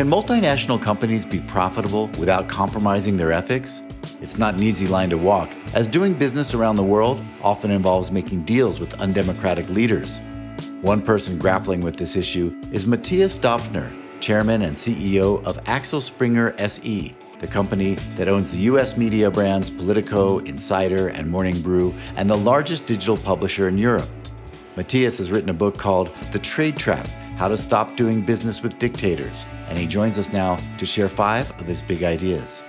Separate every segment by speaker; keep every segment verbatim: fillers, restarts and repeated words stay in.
Speaker 1: Can multinational companies be profitable without compromising their ethics? It's not an easy line to walk, as doing business around the world often involves making deals with undemocratic leaders. One person grappling with this issue is Matthias Döpfner, chairman and C E O of Axel Springer S E, the company that owns the U S media brands Politico, Insider, and Morning Brew, and the largest digital publisher in Europe. Matthias has written a book called The Trade Trap: How to Stop Doing Business with Dictators, and he joins us now to share five of his big ideas.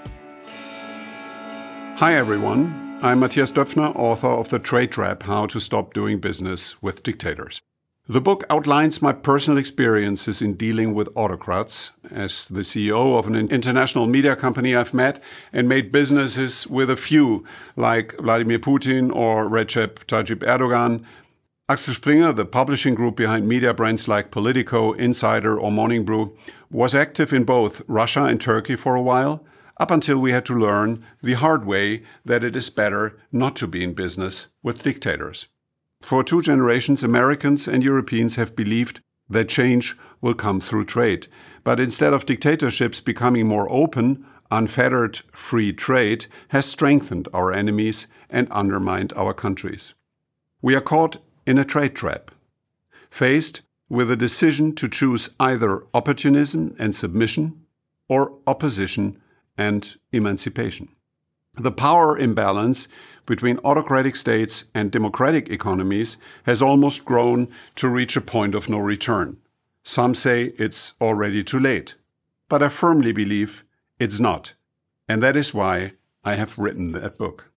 Speaker 2: Hi everyone, I'm Matthias Döpfner, author of The Trade Trap: How to Stop Doing Business with Dictators. The book outlines my personal experiences in dealing with autocrats. As the C E O of an international media company, I've met and made businesses with a few, like Vladimir Putin or Recep Tayyip Erdogan. Axel Springer, the publishing group behind media brands like Politico, Insider, or Morning Brew, was active in both Russia and Turkey for a while, up until we had to learn the hard way that it is better not to be in business with dictators. For two generations, Americans and Europeans have believed that change will come through trade. But instead of dictatorships becoming more open, unfettered free trade has strengthened our enemies and undermined our countries. We are caught in a trade trap, faced with a decision to choose either opportunism and submission or opposition and emancipation. The power imbalance between autocratic states and democratic economies has almost grown to reach a point of no return. Some say it's already too late, but I firmly believe it's not, and that is why I have written that book.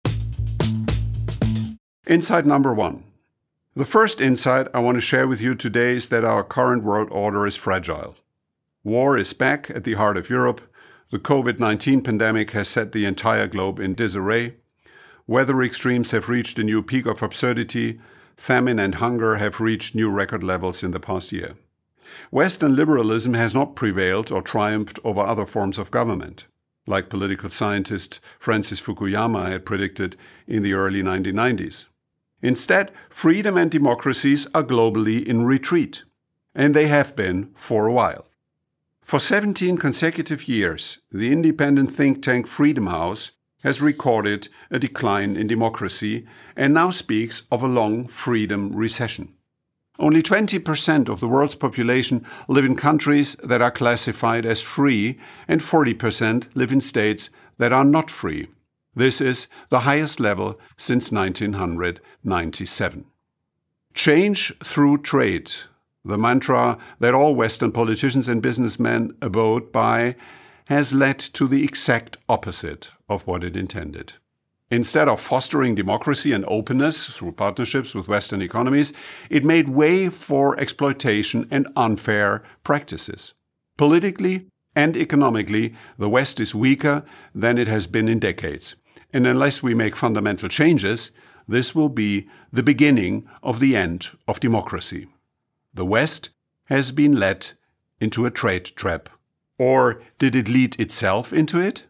Speaker 2: Insight number one. The first insight I want to share with you today is that our current world order is fragile. War is back at the heart of Europe. The covid nineteen pandemic has set the entire globe in disarray. Weather extremes have reached a new peak of absurdity. Famine and hunger have reached new record levels in the past year. Western liberalism has not prevailed or triumphed over other forms of government, like political scientist Francis Fukuyama had predicted in the early nineteen nineties. Instead, freedom and democracies are globally in retreat, and they have been for a while. For seventeen consecutive years, the independent think tank Freedom House has recorded a decline in democracy and now speaks of a long freedom recession. Only twenty percent of the world's population live in countries that are classified as free, and forty percent live in states that are not free. This is the highest level since nineteen ninety-seven. Change through trade, the mantra that all Western politicians and businessmen abode by, has led to the exact opposite of what it intended. Instead of fostering democracy and openness through partnerships with Western economies, it made way for exploitation and unfair practices. Politically and economically, the West is weaker than it has been in decades. And unless we make fundamental changes, this will be the beginning of the end of democracy. The West has been led into a trade trap. Or did it lead itself into it?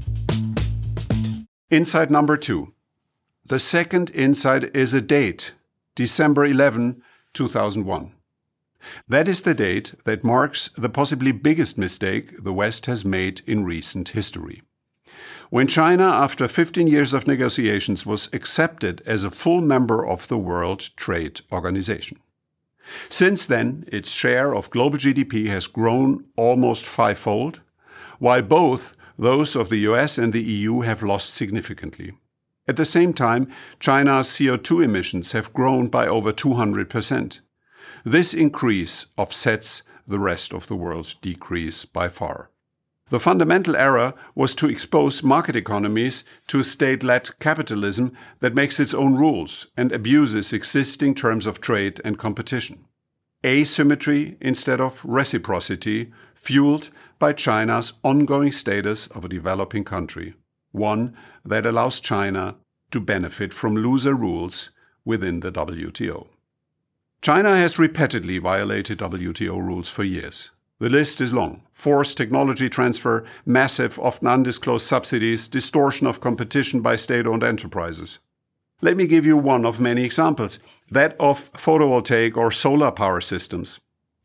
Speaker 2: Insight number two. The second insight is a date, December eleventh, two thousand one. That is the date that marks the possibly biggest mistake the West has made in recent history. When China, after fifteen years of negotiations, was accepted as a full member of the World Trade Organization. Since then, its share of global G D P has grown almost fivefold, while both those of the U S and the E U have lost significantly. At the same time, China's C O two emissions have grown by over two hundred percent. This increase offsets the rest of the world's decrease by far. The fundamental error was to expose market economies to state-led capitalism that makes its own rules and abuses existing terms of trade and competition. Asymmetry instead of reciprocity, fueled by China's ongoing status of a developing country, one that allows China to benefit from looser rules within the W T O. China has repeatedly violated W T O rules for years. The list is long. Forced technology transfer, massive, often undisclosed subsidies, distortion of competition by state-owned enterprises. Let me give you one of many examples, that of photovoltaic or solar power systems.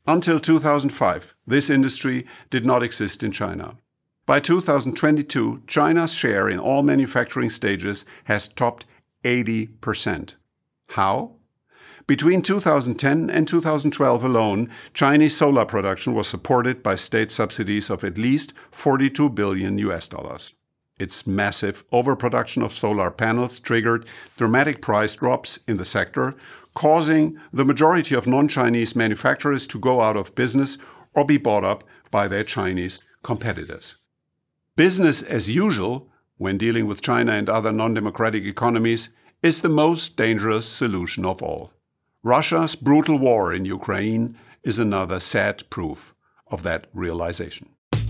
Speaker 2: Until two thousand five, this industry did not exist in China. By two thousand twenty-two, China's share in all manufacturing stages has topped eighty percent. How? Between two thousand ten and two thousand twelve alone, Chinese solar production was supported by state subsidies of at least forty-two billion U S dollars. Its massive overproduction of solar panels triggered dramatic price drops in the sector, causing the majority of non-Chinese manufacturers to go out of business or be bought up by their Chinese competitors. Business as usual, when dealing with China and other non-democratic economies, is the most dangerous solution of all. Russia's brutal war in Ukraine is another sad proof of that realization.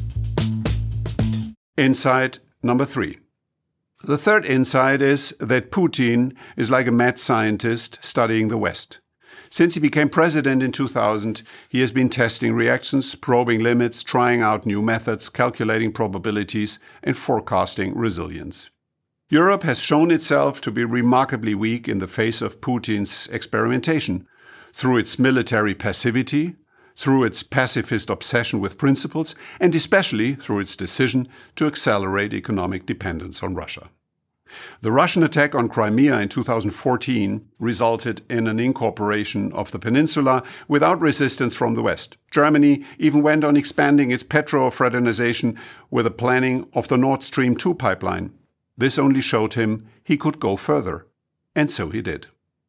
Speaker 2: Insight number three. The third insight is that Putin is like a mad scientist studying the West. Since he became president in two thousand, he has been testing reactions, probing limits, trying out new methods, calculating probabilities, and forecasting resilience. Europe has shown itself to be remarkably weak in the face of Putin's experimentation, through its military passivity, through its pacifist obsession with principles, and especially through its decision to accelerate economic dependence on Russia. The Russian attack on Crimea in two thousand fourteen resulted in an incorporation of the peninsula without resistance from the West. Germany even went on expanding its petro-fraternization with the planning of the Nord Stream two pipeline. This only showed him he could go further. And so he did.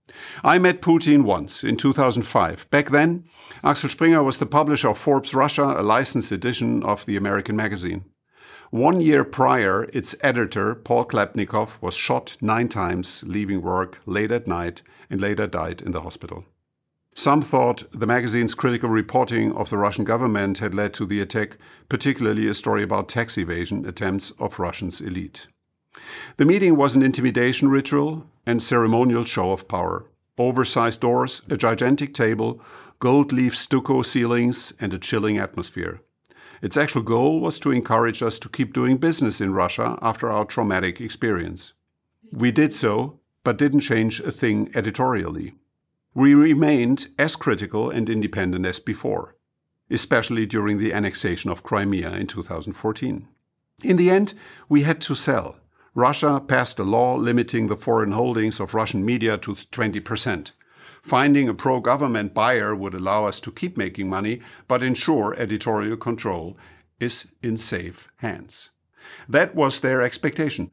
Speaker 2: I met Putin once, in two thousand five. Back then, Axel Springer was the publisher of Forbes Russia, a licensed edition of the American magazine. One year prior, its editor, Paul Klepnikov, was shot nine times, leaving work late at night, and later died in the hospital. Some thought the magazine's critical reporting of the Russian government had led to the attack, particularly a story about tax evasion attempts of Russia's elite. The meeting was an intimidation ritual and ceremonial show of power. Oversized doors, a gigantic table, gold-leaf stucco ceilings, and a chilling atmosphere. Its actual goal was to encourage us to keep doing business in Russia after our traumatic experience. We did so, but didn't change a thing editorially. We remained as critical and independent as before, especially during the annexation of Crimea in two thousand fourteen. In the end, we had to sell. Russia passed a law limiting the foreign holdings of Russian media to twenty percent. Finding a pro-government buyer would allow us to keep making money, but ensure editorial control is in safe hands. That was their expectation.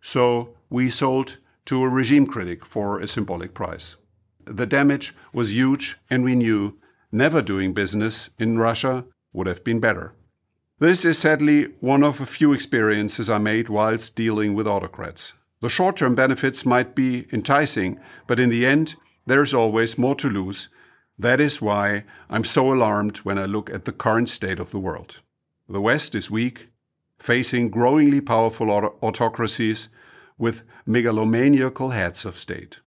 Speaker 2: So we sold to a regime critic for a symbolic price. The damage was huge, and we knew never doing business in Russia would have been better. This is sadly one of a few experiences I made whilst dealing with autocrats. The short-term benefits might be enticing, but in the end, there's always more to lose. That is why I'm so alarmed when I look at the current state of the world. The West is weak, facing growingly powerful auto- autocracies with megalomaniacal heads of state.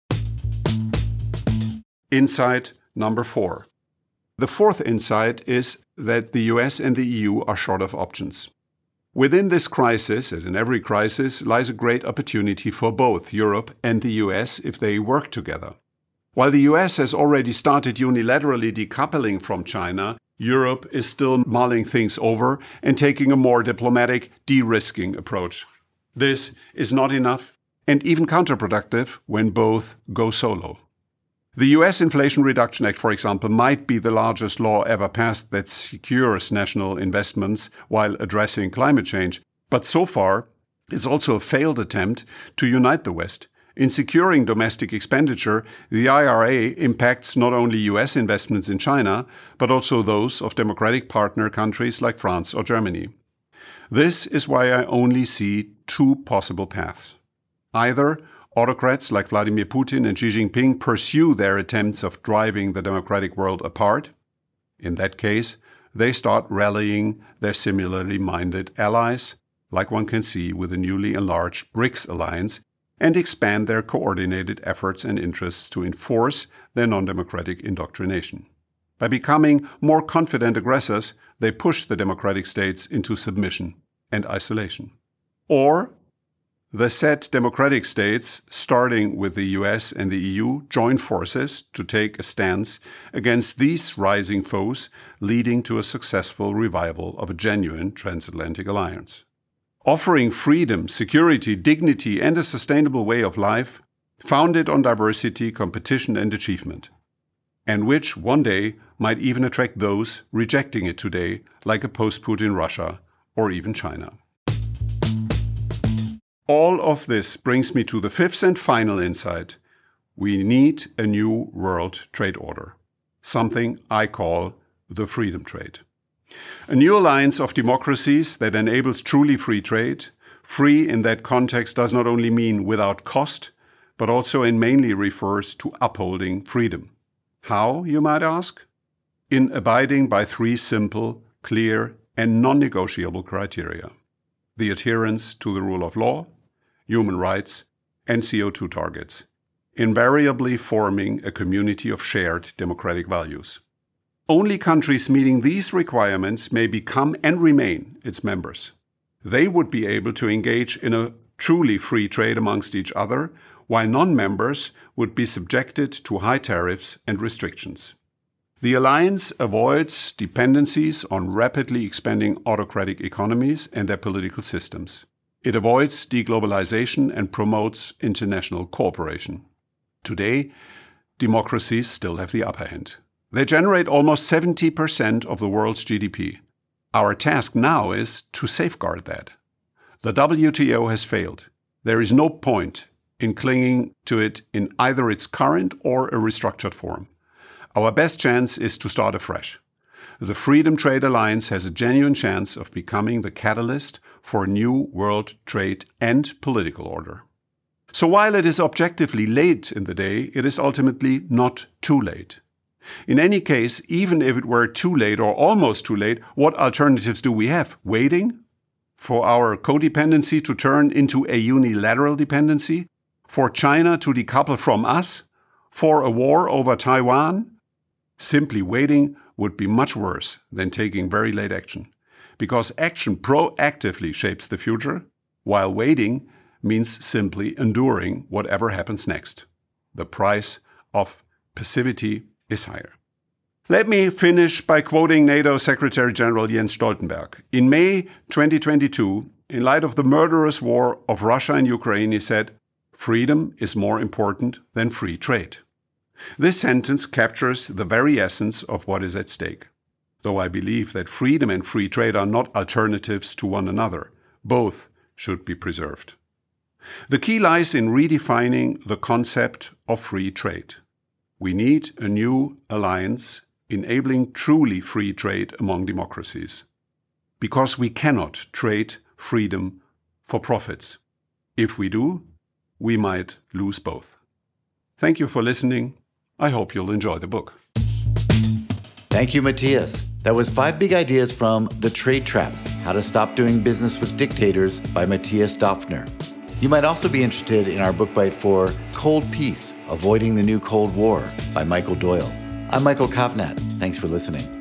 Speaker 2: Insight number four. The fourth insight is that the U S and the E U are short of options. Within this crisis, as in every crisis, lies a great opportunity for both Europe and the U S if they work together. While the U S has already started unilaterally decoupling from China, Europe is still mulling things over and taking a more diplomatic, de-risking approach. This is not enough and even counterproductive when both go solo. The U S Inflation Reduction Act, for example, might be the largest law ever passed that secures national investments while addressing climate change. But so far, it's also a failed attempt to unite the West. In securing domestic expenditure, the I R A impacts not only U S investments in China, but also those of democratic partner countries like France or Germany. This is why I only see two possible paths. Either autocrats like Vladimir Putin and Xi Jinping pursue their attempts of driving the democratic world apart. In that case, they start rallying their similarly minded allies, like one can see with the newly enlarged BRICS alliance, and expand their coordinated efforts and interests to enforce their non-democratic indoctrination. By becoming more confident aggressors, they push the democratic states into submission and isolation. Or The said democratic states, starting with the U S and the E U, joined forces to take a stance against these rising foes, leading to a successful revival of a genuine transatlantic alliance. Offering freedom, security, dignity, and a sustainable way of life, founded on diversity, competition, and achievement, and which one day might even attract those rejecting it today, like a post-Putin Russia or even China. All of this brings me to the fifth and final insight. We need a new world trade order, something I call the freedom trade. A new alliance of democracies that enables truly free trade. Free in that context does not only mean without cost, but also and mainly refers to upholding freedom. How, you might ask? In abiding by three simple, clear, and non-negotiable criteria: the adherence to the rule of law, human rights, and C O two targets, invariably forming a community of shared democratic values. Only countries meeting these requirements may become and remain its members. They would be able to engage in a truly free trade amongst each other, while non-members would be subjected to high tariffs and restrictions. The alliance avoids dependencies on rapidly expanding autocratic economies and their political systems. It avoids deglobalization and promotes international cooperation. Today, democracies still have the upper hand. They generate almost seventy percent of the world's G D P. Our task now is to safeguard that. The W T O has failed. There is no point in clinging to it in either its current or a restructured form. Our best chance is to start afresh. The Freedom Trade Alliance has a genuine chance of becoming the catalyst for a new world trade and political order. So while it is objectively late in the day, it is ultimately not too late. In any case, even if it were too late or almost too late, what alternatives do we have? Waiting? For our codependency to turn into a unilateral dependency? For China to decouple from us? For a war over Taiwan? Simply waiting would be much worse than taking very late action, because action proactively shapes the future, while waiting means simply enduring whatever happens next. The price of passivity is higher. Let me finish by quoting NATO Secretary General Jens Stoltenberg. In May twenty twenty-two, in light of the murderous war of Russia and Ukraine, he said, "Freedom is more important than free trade." This sentence captures the very essence of what is at stake. Though I believe that freedom and free trade are not alternatives to one another, both should be preserved. The key lies in redefining the concept of free trade. We need a new alliance enabling truly free trade among democracies, because we cannot trade freedom for profits. If we do, we might lose both. Thank you for listening. I hope you'll enjoy the book.
Speaker 1: Thank you, Matthias. That was five big ideas from The Trade Trap, How to Stop Doing Business with Dictators by Matthias Döpfner. You might also be interested in our book bite for Cold Peace, Avoiding the New Cold War by Michael Doyle. I'm Michael Kovnat. Thanks for listening.